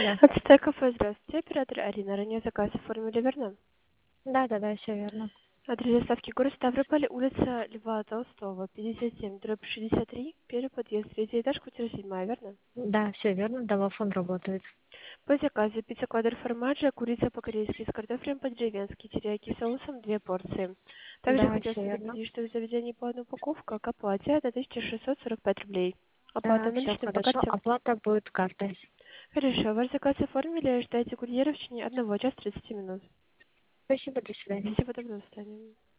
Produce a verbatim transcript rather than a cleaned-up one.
Да. Отстой кафе, здравствуйте. Оператор Арина. Ранее заказ оформили, верно? Да, да, да, все верно. Адрес доставки город Ставрополь, улица Льва Толстого, пятьдесят семь, дробь шестьдесят три, первый подъезд, третий этаж, квартира седьмая, верно? Да, все верно, домофон работает. По заказу пицца квадро формаджа, курица по-корейски с картофелем по-деревенски, терияки соусом, две порции. Также Да, хотелось все верно. предупредить, что в заведении по одной упаковка к оплате это тысяча шестьсот сорок пять рублей. Оплата Да, все наличным по хорошо. карте. Оплата будет картой. Хорошо, ваш заказ оформили, ждайте курьера в течение одного часа тридцати минут. Спасибо, до свидания. Спасибо, доброго свидания.